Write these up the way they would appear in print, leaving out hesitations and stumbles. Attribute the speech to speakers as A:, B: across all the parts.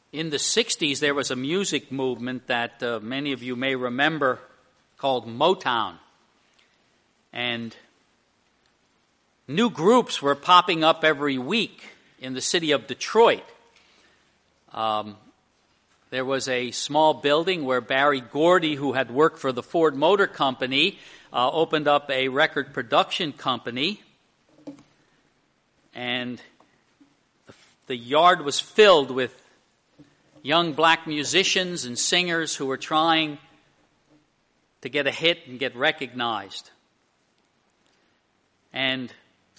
A: In the 60s, there was a music movement that many of you may remember called Motown. And new groups were popping up every week in the city of Detroit. There was a small building where Barry Gordy, who had worked for the Ford Motor Company, opened up a record production company. And the yard was filled with young black musicians and singers who were trying to get a hit and get recognized. And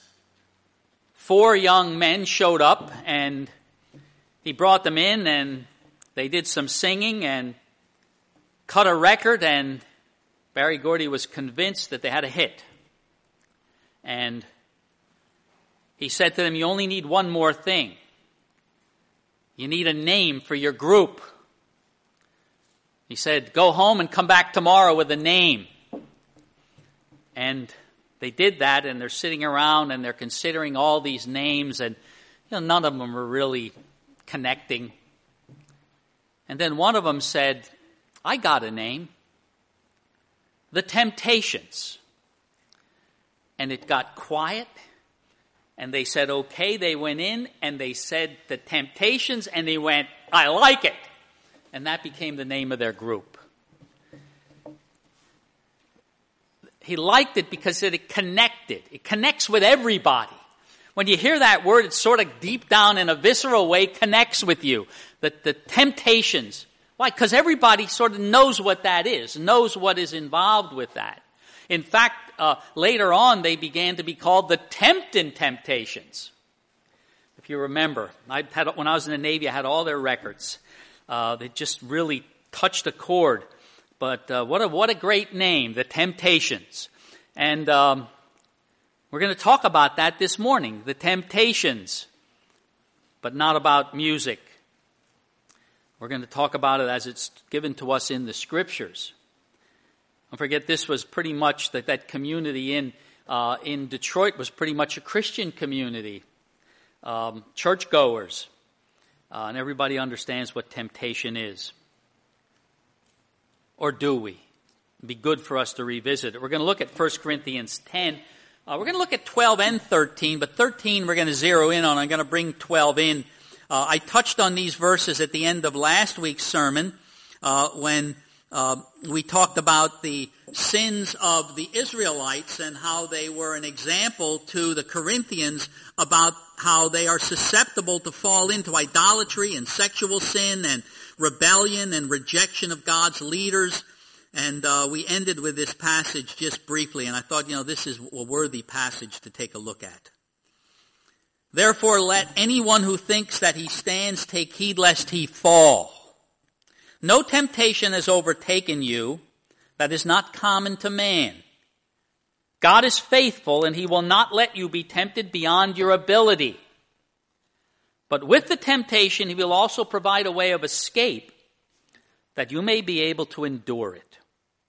A: 4 young men showed up, and he brought them in, and they did some singing and cut a record, and Barry Gordy was convinced that they had a hit. And he said to them, "You only need one more thing. You need a name for your group." He said, "Go home and come back tomorrow with a name." And they did that, and they're sitting around and they're considering all these names, and none of them were really connecting. And then one of them said, "I got a name. The Temptations." And it got quiet. And they said, okay. They went in and they said the Temptations, and they went, "I like it." And that became the name of their group. He liked it because it connected. It connects with everybody. When you hear that word, it's sort of deep down in a visceral way connects with you. The Temptations. Why? Because everybody sort of knows what that is, knows what is involved with that. In fact, later on, they began to be called the Temptin' Temptations. If you remember, when I was in the Navy, I had all their records. They just really touched a chord. But what a great name, the Temptations. And we're going to talk about that this morning, the Temptations, but not about music. We're going to talk about it as it's given to us in the Scriptures. Don't forget, this was pretty much that community in Detroit was pretty much a Christian community, churchgoers, and everybody understands what temptation is. Or do we? It'd be good for us to revisit it. We're going to look at 1 Corinthians 10. We're going to look at 12 and 13, but 13 we're going to zero in on. I'm going to bring 12 in. I touched on these verses at the end of last week's sermon when we talked about the sins of the Israelites and how they were an example to the Corinthians about how they are susceptible to fall into idolatry and sexual sin and rebellion and rejection of God's leaders. And we ended with this passage just briefly, and I thought, this is a worthy passage to take a look at. "Therefore let anyone who thinks that he stands take heed lest he fall. No temptation has overtaken you that is not common to man. God is faithful, and he will not let you be tempted beyond your ability. But with the temptation, he will also provide a way of escape that you may be able to endure it."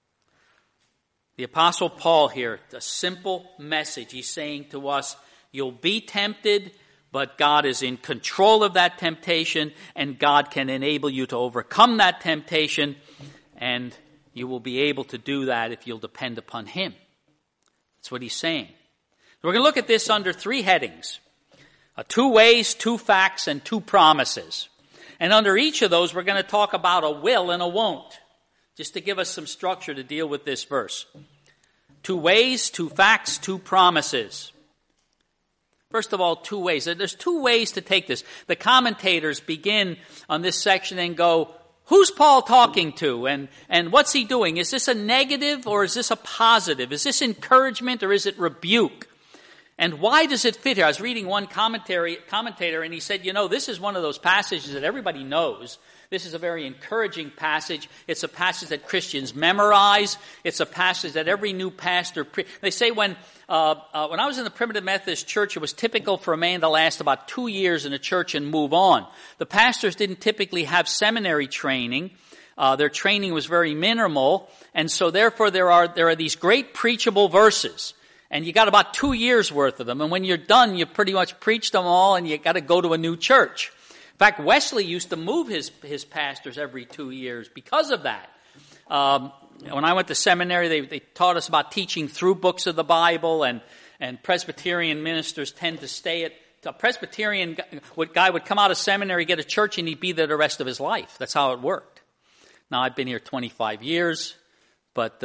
A: The Apostle Paul here, a simple message. He's saying to us, you'll be tempted, but God is in control of that temptation, and God can enable you to overcome that temptation, and you will be able to do that if you'll depend upon him. That's what he's saying. We're going to look at this under 3 headings. 2 ways, 2 facts, and 2 promises. And under each of those, we're going to talk about a will and a won't, just to give us some structure to deal with this verse. 2 ways, 2 facts, 2 promises. First of all, 2 ways. There's 2 ways to take this. The commentators begin on this section and go, who's Paul talking to? And what's he doing? Is this a negative or is this a positive? Is this encouragement or is it rebuke? And why does it fit here? I was reading one commentator, and he said, this is one of those passages that everybody knows. This is a very encouraging passage. It's a passage that Christians memorize. It's a passage that every new pastor... They say when I was in the Primitive Methodist Church, it was typical for a man to last about 2 years in a church and move on. The pastors didn't typically have seminary training. Their training was very minimal, and so therefore there are these great preachable verses. And you got about 2 years worth of them. And when you're done, you pretty much preached them all and you got to go to a new church. In fact, Wesley used to move his pastors every 2 years because of that. When I went to seminary, they taught us about teaching through books of the Bible, and Presbyterian ministers tend to stay at a Presbyterian guy would come out of seminary, get a church, and he'd be there the rest of his life. That's how it worked. Now, I've been here 25 years, but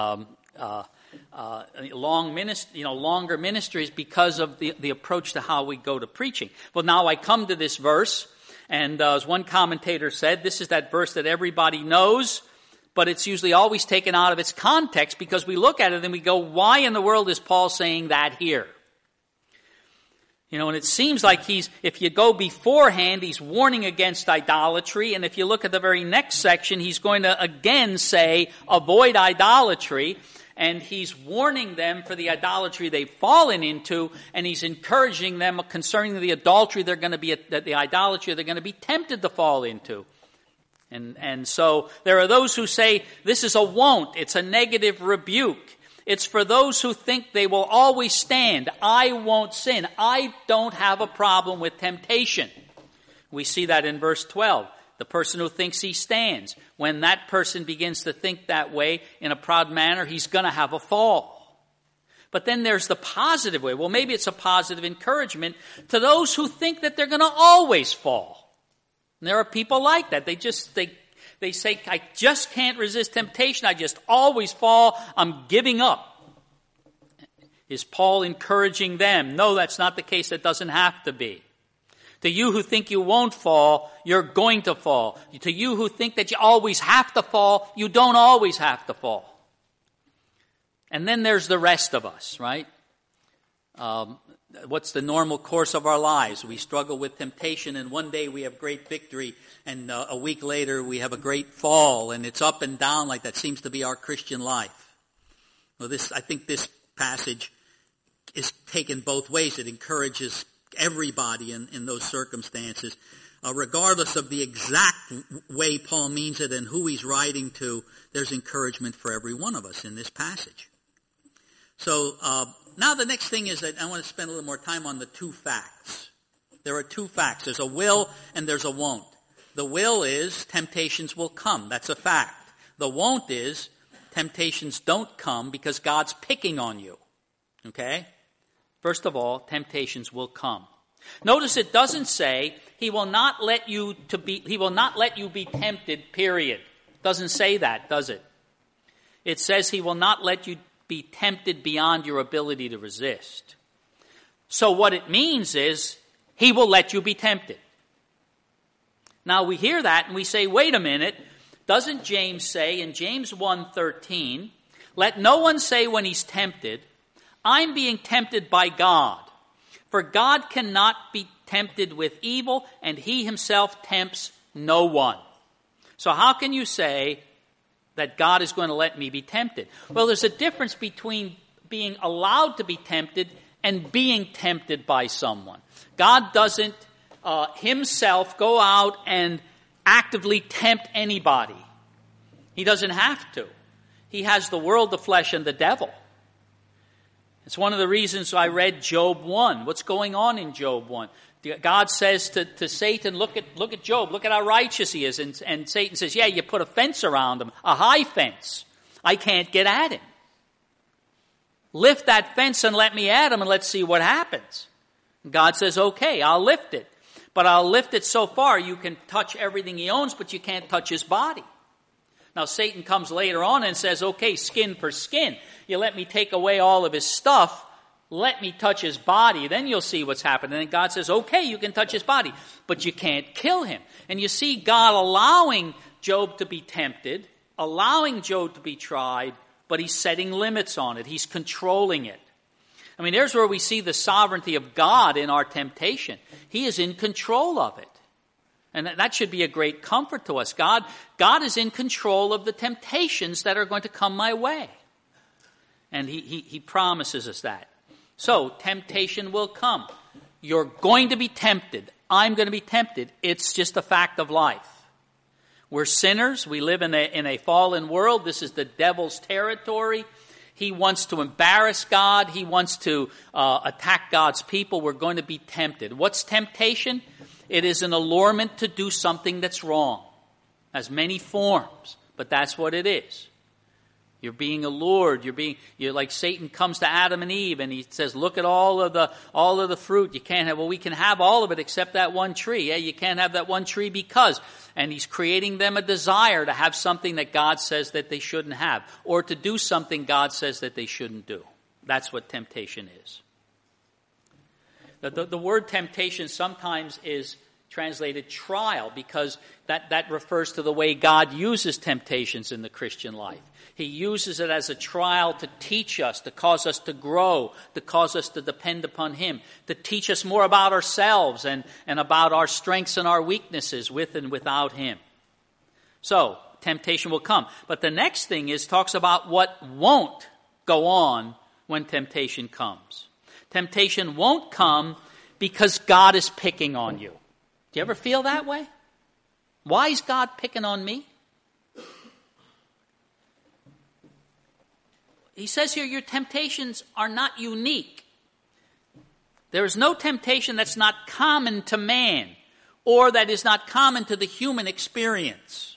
A: longer ministries because of the approach to how we go to preaching. Well, now I come to this verse, and as one commentator said, this is that verse that everybody knows, but it's usually always taken out of its context because we look at it and we go, why in the world is Paul saying that here? And it seems like if you go beforehand, he's warning against idolatry. And if you look at the very next section, he's going to again say, avoid idolatry. And he's warning them for the idolatry they've fallen into. And he's encouraging them concerning the adultery the idolatry they're going to be tempted to fall into. And so there are those who say, this is a won't. It's a negative rebuke. It's for those who think they will always stand. I won't sin. I don't have a problem with temptation. We see that in verse 12. The person who thinks he stands. When that person begins to think that way in a proud manner, he's going to have a fall. But then there's the positive way. Well, maybe it's a positive encouragement to those who think that they're going to always fall. And there are people like that. They say, I just can't resist temptation. I just always fall. I'm giving up. Is Paul encouraging them? No, that's not the case. It doesn't have to be. To you who think you won't fall, you're going to fall. To you who think that you always have to fall, you don't always have to fall. And then there's the rest of us, right? What's the normal course of our lives? We struggle with temptation, and one day we have great victory, and a week later we have a great fall, and it's up and down like that seems to be our Christian life. Well, I think this passage is taken both ways. It encourages everybody in those circumstances. Regardless of the exact way Paul means it and who he's writing to, there's encouragement for every one of us in this passage. So, now the next thing is that I want to spend a little more time on the two facts. There are two facts. There's a will and there's a won't. The will is temptations will come. That's a fact. The won't is temptations don't come because God's picking on you. Okay? First of all, temptations will come. Notice it doesn't say he will not let you be tempted, period. It doesn't say that, does it? It says he will not let you be tempted beyond your ability to resist. So what it means is he will let you be tempted. Now we hear that and we say, wait a minute, doesn't James say in James 1:13, let no one say when he's tempted, I'm being tempted by God. For God cannot be tempted with evil, and he himself tempts no one. So how can you say that God is going to let me be tempted? Well, there's a difference between being allowed to be tempted and being tempted by someone. God doesn't himself go out and actively tempt anybody. He doesn't have to. He has the world, the flesh, and the devil. It's one of the reasons I read Job 1. What's going on in Job 1? God says to Satan, look at Job, look at how righteous he is. And Satan says, yeah, you put a fence around him, a high fence. I can't get at him. Lift that fence and let me at him and let's see what happens. And God says, okay, I'll lift it. But I'll lift it so far you can touch everything he owns, but you can't touch his body. Now Satan comes later on and says, okay, skin for skin. You let me take away all of his stuff, let me touch his body, then you'll see what's happened. And then God says, okay, you can touch his body, but you can't kill him. And you see God allowing Job to be tempted, allowing Job to be tried, but he's setting limits on it. He's controlling it. I mean, there's where we see the sovereignty of God in our temptation. He is in control of it. And that should be a great comfort to us. God is in control of the temptations that are going to come my way. And he promises us that. So, temptation will come. You're going to be tempted. I'm going to be tempted. It's just a fact of life. We're sinners. We live in a fallen world. This is the devil's territory. He wants to embarrass God. He wants to attack God's people. We're going to be tempted. What's temptation? It is an allurement to do something that's wrong. It has many forms, but that's what it is. You're being allured. You're like Satan comes to Adam and Eve and he says, look at all of the fruit. You can't have, well, we can have all of it except that one tree. Yeah, you can't have that one tree because. And he's creating them a desire to have something that God says that they shouldn't have, or to do something God says that they shouldn't do. That's what temptation is. The word temptation sometimes is translated trial because that refers to the way God uses temptations in the Christian life. He uses it as a trial to teach us, to cause us to grow, to cause us to depend upon Him, to teach us more about ourselves and about our strengths and our weaknesses with and without Him. So, temptation will come. But the next thing talks about what won't go on when temptation comes. Temptation won't come because God is picking on you. Do you ever feel that way? Why is God picking on me? He says here, your temptations are not unique. There is no temptation that's not common to man, or that is not common to the human experience.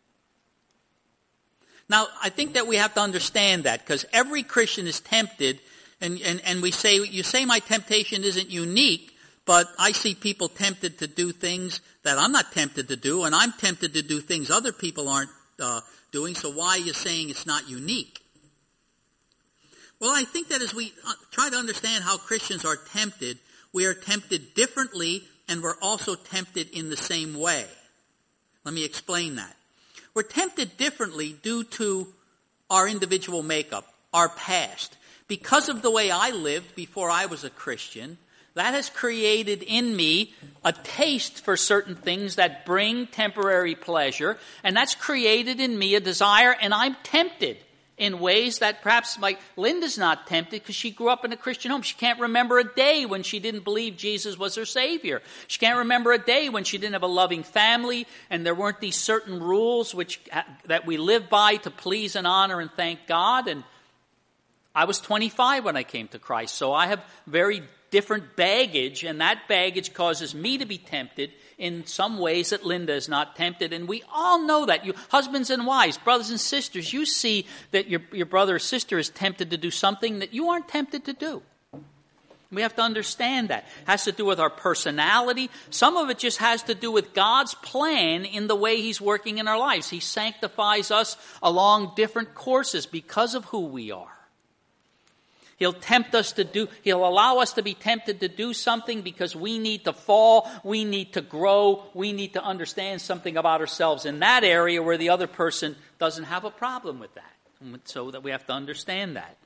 A: Now, I think that we have to understand that, because every Christian is tempted, and we say, you say my temptation isn't unique, but I see people tempted to do things that I'm not tempted to do, and I'm tempted to do things other people aren't doing, so why are you saying it's not unique? Well, I think that as we try to understand how Christians are tempted, we are tempted differently, and we're also tempted in the same way. Let me explain that. We're tempted differently due to our individual makeup, our past. Because of the way I lived before I was a Christian, that has created in me a taste for certain things that bring temporary pleasure, and that's created in me a desire, and I'm tempted in ways that perhaps, like Linda's not tempted because she grew up in a Christian home. She can't remember a day when she didn't believe Jesus was her Savior. She can't remember a day when she didn't have a loving family and there weren't these certain rules that we live by to please and honor and thank God. And I was 25 when I came to Christ, so I have very different baggage, and that baggage causes me to be tempted in some ways that Linda is not tempted. And we all know that. You husbands and wives, brothers and sisters, you see that your brother or sister is tempted to do something that you aren't tempted to do. We have to understand that. It has to do with our personality. Some of it just has to do with God's plan in the way He's working in our lives. He sanctifies us along different courses because of who we are. He'll allow us to be tempted to do something because we need to fall, we need to grow, we need to understand something about ourselves in that area where the other person doesn't have a problem with that. So that we have to understand that.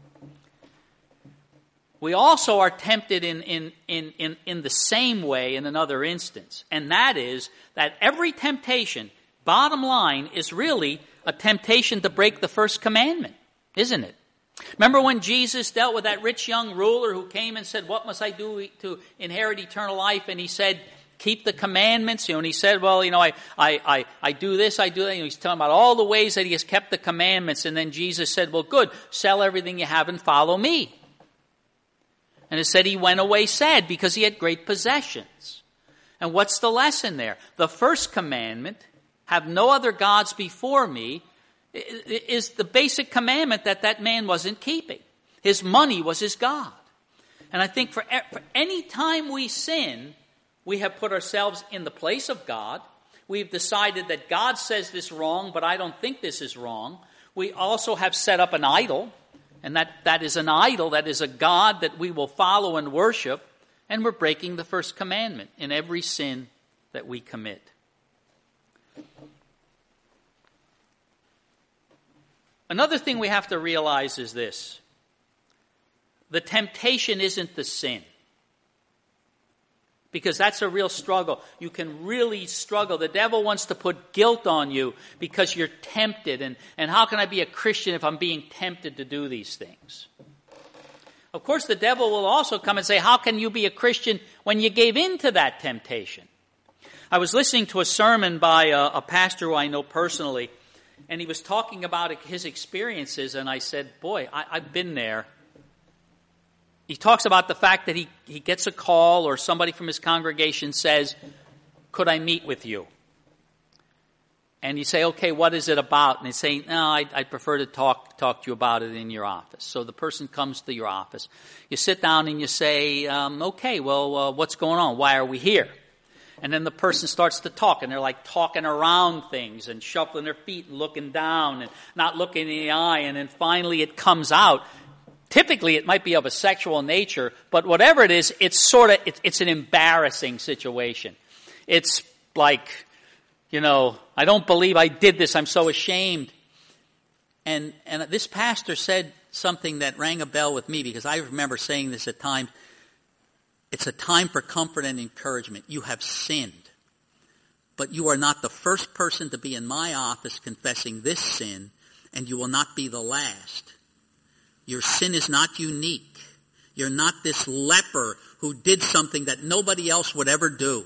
A: We also are tempted in the same way in another instance, and that is that every temptation, bottom line, is really a temptation to break the first commandment, isn't it? Remember when Jesus dealt with that rich young ruler who came and said, what must I do to inherit eternal life? And he said, keep the commandments. And he said, well, I do this, I do that. He's telling about all the ways that he has kept the commandments. And then Jesus said, well, good, sell everything you have and follow me. And it said he went away sad because he had great possessions. And what's the lesson there? The first commandment, have no other gods before me, is the basic commandment that man wasn't keeping. His money was his God. And I think for any time we sin, we have put ourselves in the place of God. We've decided that God says this wrong, but I don't think this is wrong. We also have set up an idol, and that is an idol, that is a God that we will follow and worship, and we're breaking the first commandment in every sin that we commit. Another thing we have to realize is this. The temptation isn't the sin. Because that's a real struggle. You can really struggle. The devil wants to put guilt on you because you're tempted. And how can I be a Christian if I'm being tempted to do these things? Of course, the devil will also come and say, how can you be a Christian when you gave in to that temptation? I was listening to a sermon by a pastor who I know personally, and he was talking about his experiences, and I said, boy, I've been there. He talks about the fact that he gets a call or somebody from his congregation says, Could I meet with you? And you say, okay, what is it about? And they say, no, I'd prefer to talk to you about it in your office. So the person comes to your office. You sit down and you say, okay, well, what's going on? Why are we here? And then the person starts to talk, and they're like talking around things and shuffling their feet and looking down and not looking in the eye. And then finally it comes out. Typically it might be of a sexual nature, but whatever it is, it's an embarrassing situation. It's like, I don't believe I did this. I'm so ashamed. And this pastor said something that rang a bell with me, because I remember saying this at times. It's a time for comfort and encouragement. You have sinned. But you are not the first person to be in my office confessing this sin, and you will not be the last. Your sin is not unique. You're not this leper who did something that nobody else would ever do.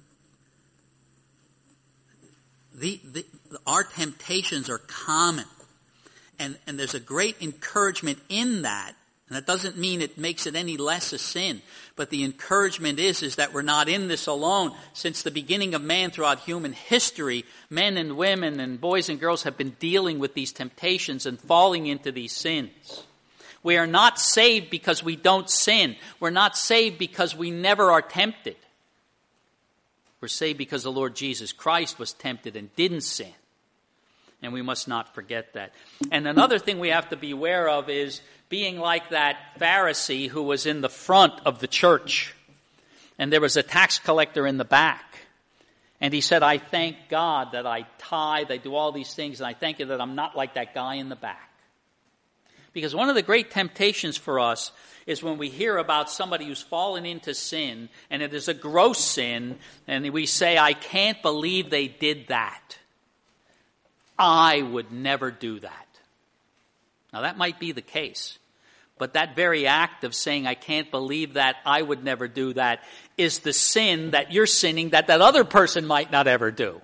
A: Our temptations are common. And there's a great encouragement in that. And that doesn't mean it makes it any less a sin. But the encouragement is that we're not in this alone. Since the beginning of man throughout human history, men and women and boys and girls have been dealing with these temptations and falling into these sins. We are not saved because we don't sin. We're not saved because we never are tempted. We're saved because the Lord Jesus Christ was tempted and didn't sin. And we must not forget that. And another thing we have to be aware of is being like that Pharisee who was in the front of the church. And there was a tax collector in the back. And he said, I thank God that I tithe, I do all these things, and I thank you that I'm not like that guy in the back. Because one of the great temptations for us is when we hear about somebody who's fallen into sin, and it is a gross sin, and we say, I can't believe they did that. I would never do that. Now that might be the case, but that very act of saying, I can't believe that, I would never do that, is the sin that you're sinning that other person might not ever do.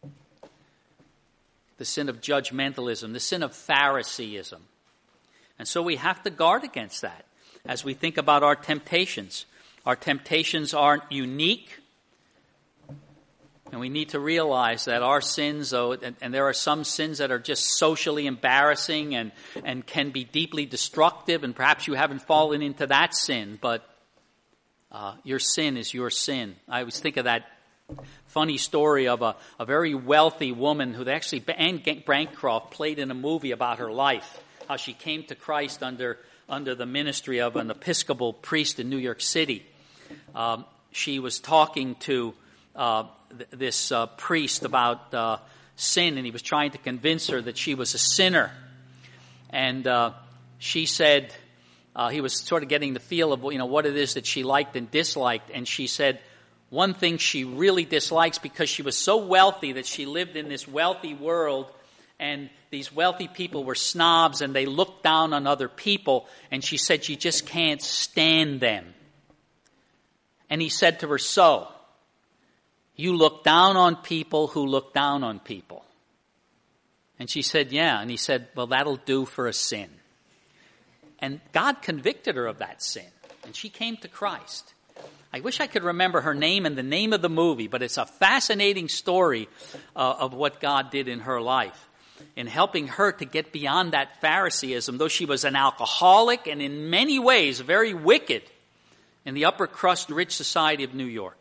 A: The sin of judgmentalism, the sin of Phariseeism. And so we have to guard against that as we think about our temptations. Our temptations aren't unique. And we need to realize that our sins, though, and there are some sins that are just socially embarrassing and can be deeply destructive, and perhaps you haven't fallen into that sin, but your sin is your sin. I always think of that funny story of a very wealthy woman who actually, Anne Bancroft, played in a movie about her life, how she came to Christ under the ministry of an Episcopal priest in New York City. She was talking to this priest about sin, and he was trying to convince her that she was a sinner. And she said, he was sort of getting the feel of what it is that she liked and disliked, and she said one thing she really dislikes, because she was so wealthy that she lived in this wealthy world, and these wealthy people were snobs and they looked down on other people, and she said she just can't stand them. And he said to her, so you look down on people who look down on people? And she said, yeah. And he said, well, that'll do for a sin. And God convicted her of that sin, and she came to Christ. I wish I could remember her name and the name of the movie, but it's a fascinating story of what God did in her life in helping her to get beyond that Phariseeism, though she was an alcoholic and in many ways very wicked in the upper crust rich society of New York.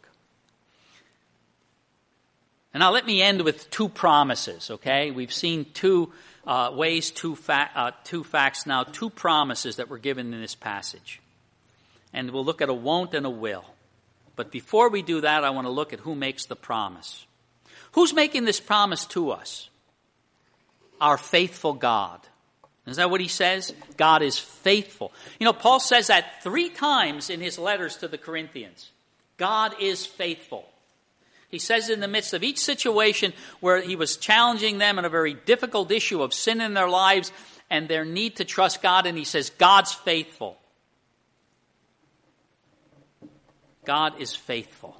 A: And now let me end with two promises, okay? We've seen two facts now, two promises that were given in this passage. And we'll look at a won't and a will. But before we do that, I want to look at who makes the promise. Who's making this promise to us? Our faithful God. Is that what he says? God is faithful. Paul says that 3 times in his letters to the Corinthians. God is faithful. He says in the midst of each situation where he was challenging them on a very difficult issue of sin in their lives and their need to trust God, and he says, God's faithful. God is faithful.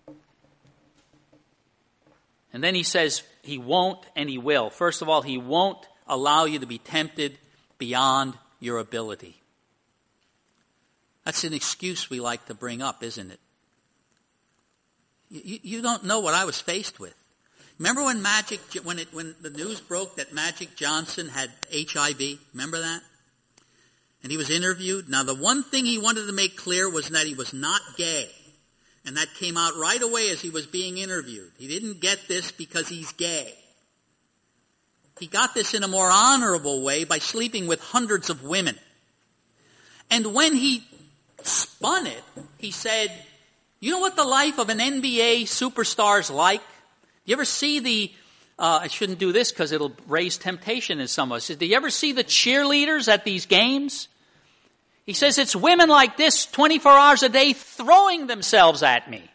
A: And then he says he won't and he will. First of all, he won't allow you to be tempted beyond your ability. That's an excuse we like to bring up, isn't it? You don't know what I was faced with. Remember when when the news broke that Magic Johnson had HIV? Remember that? And he was interviewed. Now, the one thing he wanted to make clear was that he was not gay. And that came out right away as he was being interviewed. He didn't get this because he's gay. He got this in a more honorable way by sleeping with hundreds of women. And when he spun it, he said, you know what the life of an NBA superstar is like? You ever see I shouldn't do this because it'll raise temptation in some of us. Do you ever see the cheerleaders at these games? He says, it's women like this 24 hours a day throwing themselves at me.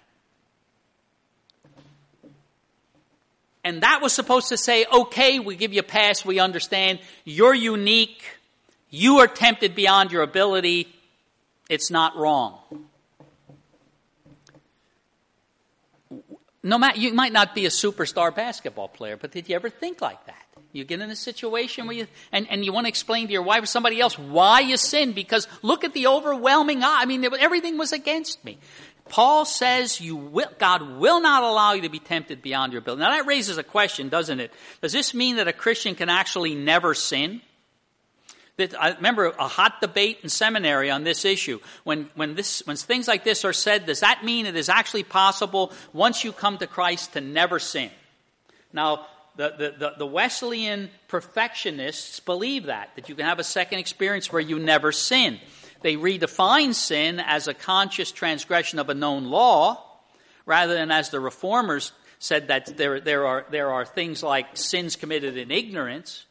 A: And that was supposed to say, okay, we give you a pass, we understand, you're unique, you are tempted beyond your ability, it's not wrong. No matter, you might not be a superstar basketball player, but did you ever think like that? You get in a situation where and you want to explain to your wife or somebody else why you sinned, because look at the overwhelming, everything was against me. Paul says God will not allow you to be tempted beyond your ability. Now that raises a question, doesn't it? Does this mean that a Christian can actually never sin? I remember a hot debate in seminary on this issue. When things like this are said, does that mean it is actually possible once you come to Christ to never sin? Now, the Wesleyan perfectionists believe that you can have a second experience where you never sin. They redefine sin as a conscious transgression of a known law, rather than as the Reformers said that there are things like sins committed in ignorance.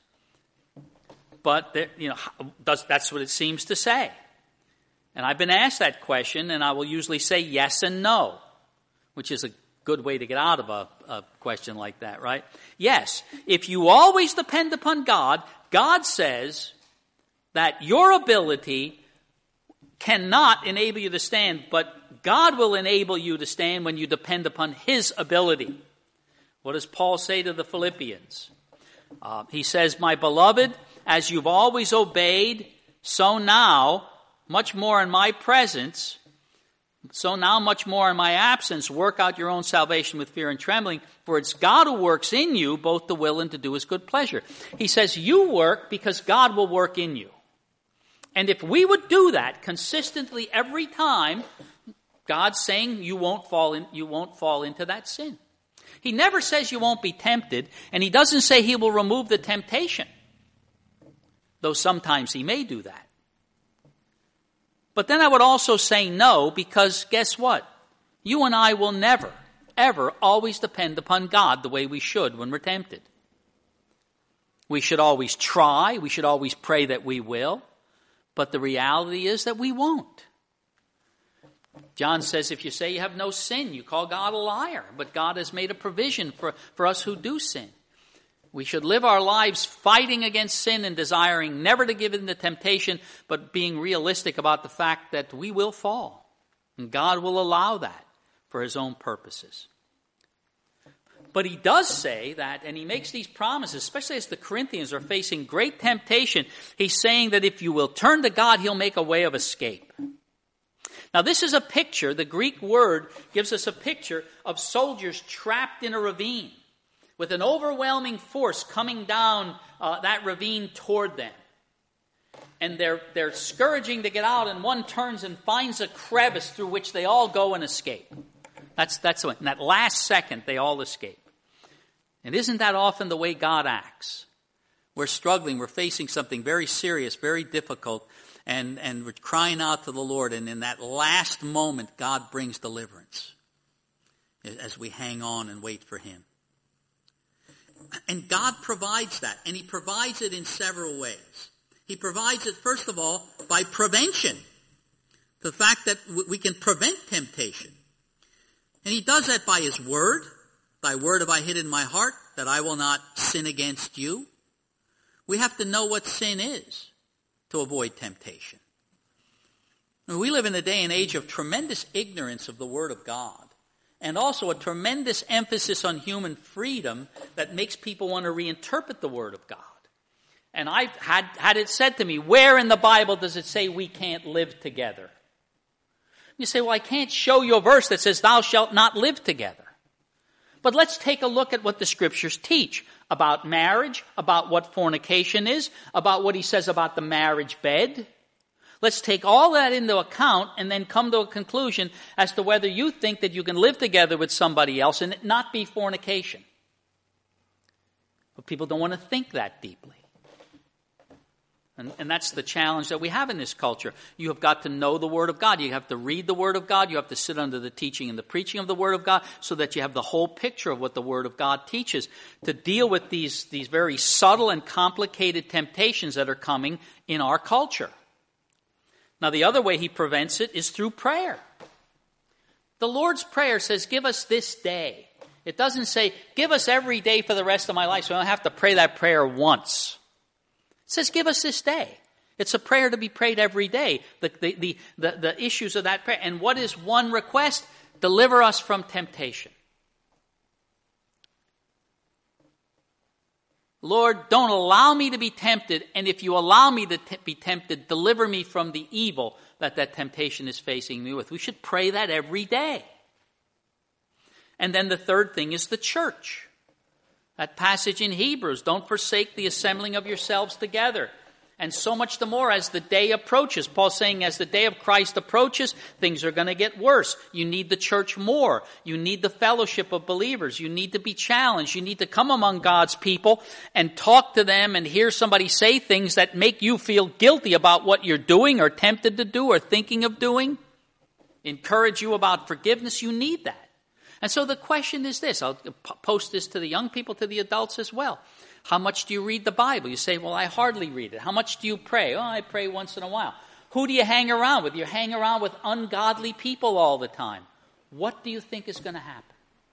A: But that's what it seems to say. And I've been asked that question, and I will usually say yes and no, which is a good way to get out of a question like that, right? Yes, if you always depend upon God, God says that your ability cannot enable you to stand, but God will enable you to stand when you depend upon His ability. What does Paul say to the Philippians? He says, my beloved, as you've always obeyed, so now, much more in my presence, so now much more in my absence, work out your own salvation with fear and trembling, for it's God who works in you both to will and to do His good pleasure. He says you work because God will work in you. And if we would do that consistently every time, God's saying you won't fall into that sin. He never says you won't be tempted, and He doesn't say He will remove the temptation, though sometimes He may do that. But then I would also say no, because guess what? You and I will never, ever, always depend upon God the way we should when we're tempted. We should always try. We should always pray that we will. But the reality is that we won't. John says if you say you have no sin, you call God a liar. But God has made a provision for us who do sin. We should live our lives fighting against sin and desiring never to give in to temptation, but being realistic about the fact that we will fall. And God will allow that for His own purposes. But He does say that, and He makes these promises, especially as the Corinthians are facing great temptation. He's saying that if you will turn to God, He'll make a way of escape. Now this is a picture, the Greek word gives us a picture of soldiers trapped in a ravine, with an overwhelming force coming down that ravine toward them. And they're scourging to get out, and one turns and finds a crevice through which they all go and escape. That's in that last second, they all escape. And isn't that often the way God acts? We're struggling, we're facing something very serious, very difficult, and we're crying out to the Lord, and in that last moment, God brings deliverance as we hang on and wait for Him. And God provides that, and He provides it in several ways. He provides it, first of all, by prevention. The fact that we can prevent temptation. And He does that by His Word. Thy word have I hid in my heart, that I will not sin against you. We have to know what sin is to avoid temptation. We live in a day and age of tremendous ignorance of the Word of God. And also a tremendous emphasis on human freedom that makes people want to reinterpret the Word of God. And I've had it said to me, where in the Bible does it say we can't live together? You say, well, I can't show you a verse that says thou shalt not live together. But let's take a look at what the Scriptures teach about marriage, about what fornication is, about what he says about the marriage bed. Let's take all that into account and then come to a conclusion as to whether you think that you can live together with somebody else and it not be fornication. But people don't want to think that deeply. And that's the challenge that we have in this culture. You have got to know the Word of God. You have to read the Word of God. You have to sit under the teaching and the preaching of the Word of God so that you have the whole picture of what the Word of God teaches to deal with these very subtle and complicated temptations that are coming in our culture. Now, the other way he prevents it is through prayer. The Lord's Prayer says, give us this day. It doesn't say, give us every day for the rest of my life so I don't have to pray that prayer once. It says, give us this day. It's a prayer to be prayed every day. The issues of that prayer. And what is one request? Deliver us from temptation. Lord, don't allow me to be tempted. And if you allow me to be tempted, deliver me from the evil that temptation is facing me with. We should pray that every day. And then the third thing is the church. That passage in Hebrews, don't forsake the assembling of yourselves together. And so much the more as the day approaches. Paul's saying as the day of Christ approaches, things are going to get worse. You need the church more. You need the fellowship of believers. You need to be challenged. You need to come among God's people and talk to them and hear somebody say things that make you feel guilty about what you're doing or tempted to do or thinking of doing. Encourage you about forgiveness. You need that. And so the question is this. I'll post this to the young people, to the adults as well. How much do you read the Bible? You say, well, I hardly read it. How much do you pray? Oh, I pray once in a while. Who do you hang around with? You hang around with ungodly people all the time. What do you think is going to happen?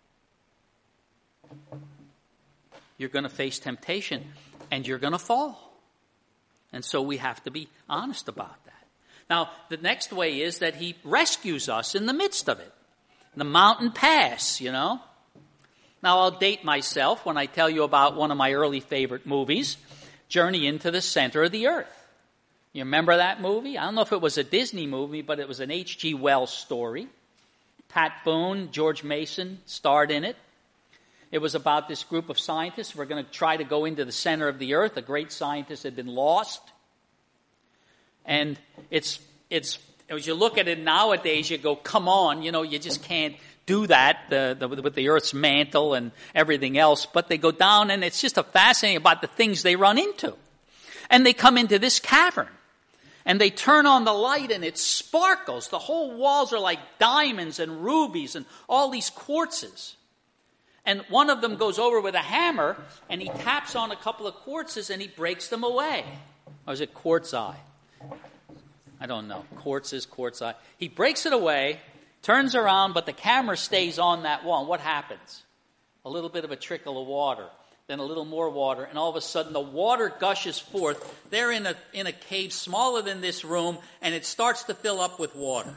A: You're going to face temptation and you're going to fall. And so we have to be honest about that. Now, the next way is that he rescues us in the midst of it. The mountain pass, you know. Now, I'll date myself when I tell you about one of my early favorite movies, Journey into the Center of the Earth. You remember that movie? I don't know if it was a Disney movie, but it was an H.G. Wells story. Pat Boone, George Mason starred in it. It was about this group of scientists who were going to try to go into the center of the Earth. A great scientist had been lost. And it's as you look at it nowadays, you go, come on, you know, you just can't do that with the Earth's mantle and everything else. But they go down, and it's just fascinating about the things they run into. And they come into this cavern, and they turn on the light, and it sparkles. The whole walls are like diamonds and rubies and all these quartzes. And one of them goes over with a hammer, and he taps on a couple of quartzes, and he breaks them away. Or is it quartzi? I don't know. Quartzi. He breaks it away, turns around, but the camera stays on that wall. And what happens? A little bit of a trickle of water, then a little more water, and all of a sudden the water gushes forth. They're in a cave smaller than this room, and it starts to fill up with water.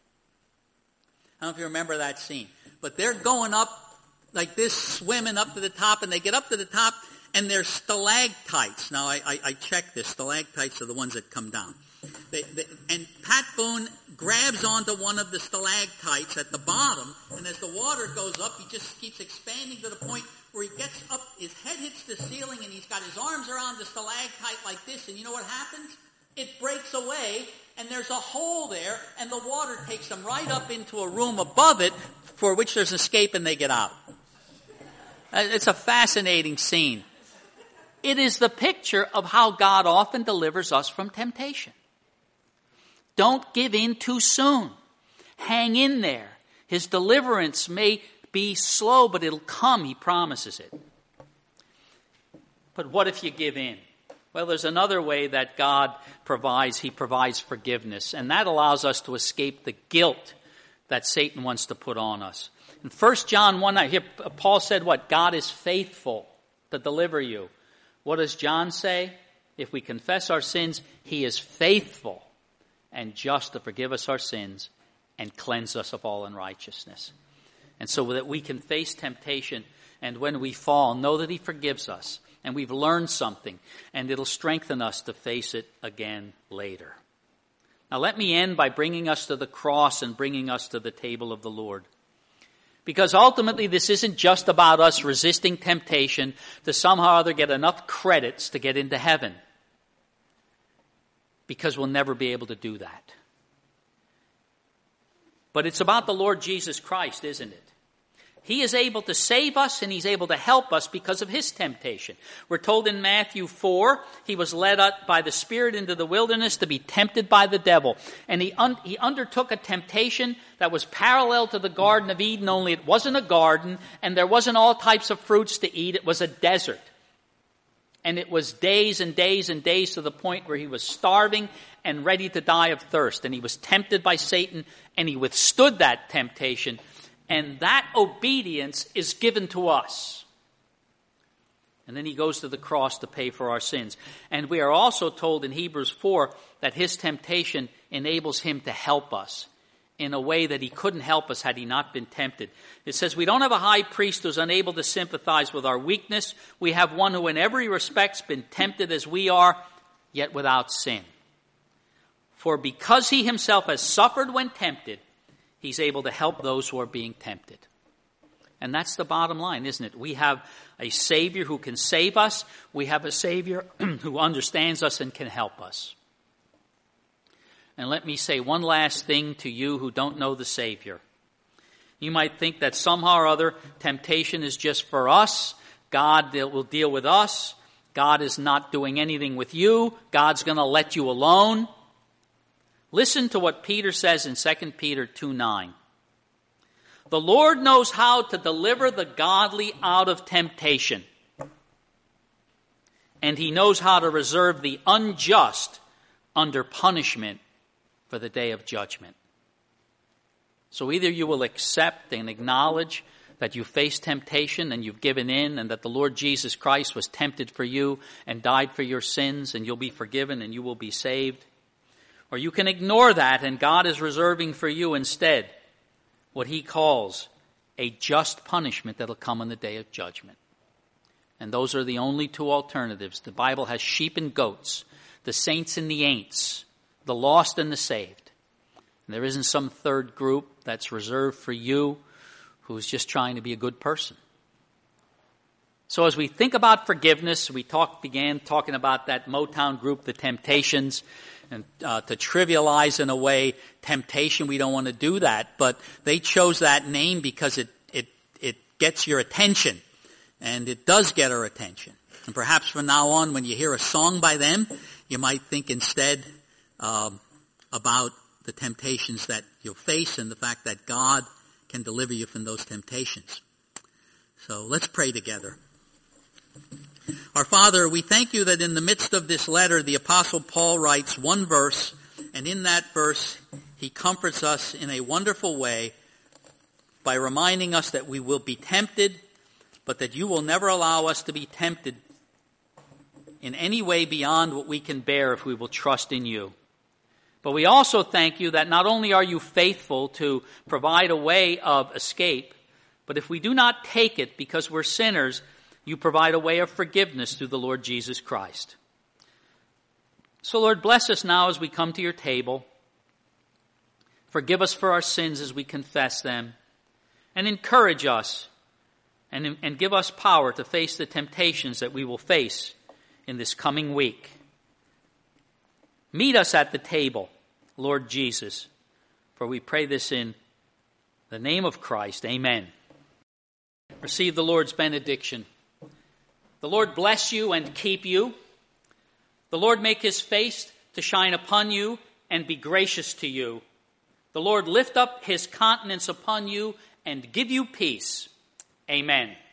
A: I don't know if you remember that scene. But they're going up like this, swimming up to the top, and they get up to the top, and there's stalactites. Now, I checked this. Stalactites are the ones that come down. And Pat Boone grabs onto one of the stalactites at the bottom, and as the water goes up, he just keeps expanding to the point where he gets up, his head hits the ceiling, and he's got his arms around the stalactite like this, and you know what happens? It breaks away, and there's a hole there, and the water takes them right up into a room above it, for which there's an escape, and they get out. It's a fascinating scene. It is the picture of how God often delivers us from temptation. Don't give in too soon. Hang in there. His deliverance may be slow, but it'll come. He promises it. But what if you give in? Well, there's another way that God provides. He provides forgiveness, and that allows us to escape the guilt that Satan wants to put on us. In 1 John 1:9, here Paul said what? God is faithful to deliver you. What does John say? If we confess our sins, he is faithful and just to forgive us our sins and cleanse us of all unrighteousness. And so that we can face temptation, and when we fall, know that he forgives us, and we've learned something, and it'll strengthen us to face it again later. Now let me end by bringing us to the cross and bringing us to the table of the Lord. Because ultimately this isn't just about us resisting temptation to somehow or other get enough credits to get into heaven. Because we'll never be able to do that. But it's about the Lord Jesus Christ, isn't it? He is able to save us and He's able to help us because of His temptation. We're told in Matthew 4, He was led up by the Spirit into the wilderness to be tempted by the devil. And He undertook a temptation that was parallel to the Garden of Eden, only it wasn't a garden and there wasn't all types of fruits to eat. It was a desert. And it was days and days and days to the point where He was starving and ready to die of thirst. And He was tempted by Satan and He withstood that temptation. And that obedience is given to us. And then He goes to the cross to pay for our sins. And we are also told in Hebrews 4 that His temptation enables Him to help us in a way that He couldn't help us had He not been tempted. It says we don't have a high priest who's unable to sympathize with our weakness. We have one who in every respect has been tempted as we are, yet without sin. For because He Himself has suffered when tempted, He's able to help those who are being tempted. And that's the bottom line, isn't it? We have a Savior who can save us. We have a Savior who understands us and can help us. And let me say one last thing to you who don't know the Savior. You might think that somehow or other temptation is just for us. God will deal with us. God is not doing anything with you. God's going to let you alone. Listen to what Peter says in 2 Peter 2:9. The Lord knows how to deliver the godly out of temptation, and He knows how to reserve the unjust under punishment for the day of judgment. So either you will accept and acknowledge that you face temptation and you've given in, and that the Lord Jesus Christ was tempted for you and died for your sins, and you'll be forgiven and you will be saved. Or you can ignore that, and God is reserving for you instead what He calls a just punishment that'll come on the day of judgment. And those are the only two alternatives. The Bible has sheep and goats, the saints and the ain'ts, the lost and the saved. And there isn't some third group that's reserved for you who's just trying to be a good person. So as we think about forgiveness, we began talking about that Motown group, the Temptations. And to trivialize in a way temptation, we don't want to do that. But they chose that name because it gets your attention. And it does get our attention. And perhaps from now on, when you hear a song by them, you might think instead about the temptations that you'll face and the fact that God can deliver you from those temptations. So let's pray together. Our Father, we thank You that in the midst of this letter, the Apostle Paul writes one verse, and in that verse, he comforts us in a wonderful way by reminding us that we will be tempted, but that You will never allow us to be tempted in any way beyond what we can bear if we will trust in You. But we also thank You that not only are You faithful to provide a way of escape, but if we do not take it because we're sinners, You provide a way of forgiveness through the Lord Jesus Christ. So Lord, bless us now as we come to Your table. Forgive us for our sins as we confess them. And encourage us and give us power to face the temptations that we will face in this coming week. Meet us at the table, Lord Jesus, for we pray this in the name of Christ. Amen. Receive the Lord's benediction. The Lord bless you and keep you. The Lord make His face to shine upon you and be gracious to you. The Lord lift up His countenance upon you and give you peace. Amen.